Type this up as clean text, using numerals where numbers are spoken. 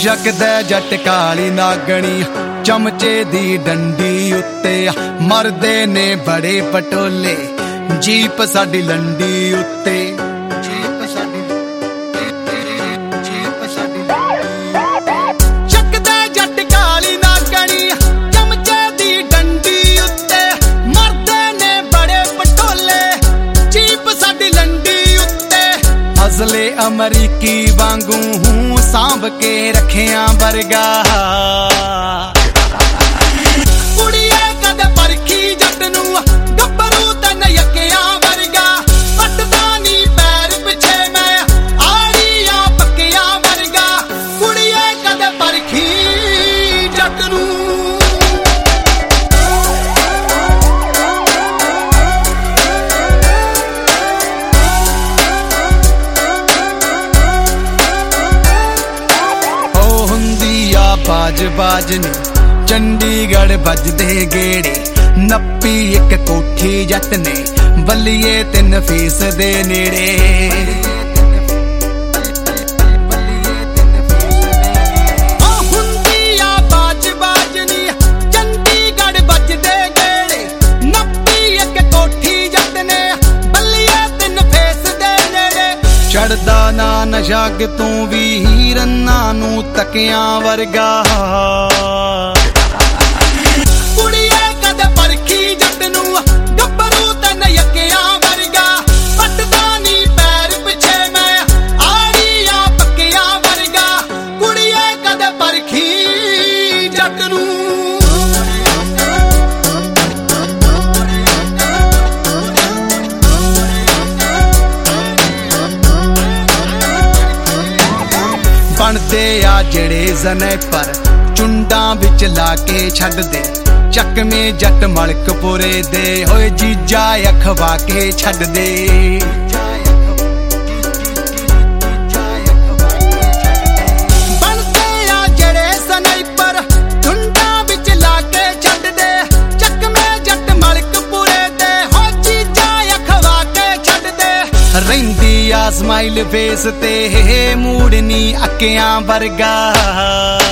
शकदा जट काली नागणी चमचे दी डंडी उत्ते मरदे ने बड़े पटोले जीप साडी लंडी उत्ते शकदा जट काली नागणी चमचे दी डंडी उत्ते मरदे ने बड़े पटोले जीप साडी लंडी उत्ते अजले अमरीकी वांगू हूँ सांभ के रखिया वर्गा बाज बाजनी चंडीगढ़ बजदे गेड़े नप्पी एक कोठी जट ने बल्लिए 3 फीस दे नेड़े बाज बाजनी चंडीगढ़ बजदे गेड़े नप्पी एक कोठी जट ने बल्लिए 3 फीस दे नेड़े चढ़दा ना नशा कि तू भी हीरना नू तकिया वर्गा कुड़िए कदे परखी जट नू गब्बरू तन यकिया वर्गा पटदा नी पैर पिछे मैं आड़िया पक्किया वर्गा कुड़िए कदे परखी जट नू बनते आ जेड़े जनेपर चुंडा विच लाके छड्ड दे चकमे जट मलकपुरे दे होए जीजा अखवा के छड्ड दे बनते आ जेड़े जनेपर चुंडा विच लाके छड्ड दे चकमे जट मलकपुरे दे होए जीजा अखवा के छड्ड दे रहिंदी आ स्माइल फेस ते मूड नी अकियां वर्गा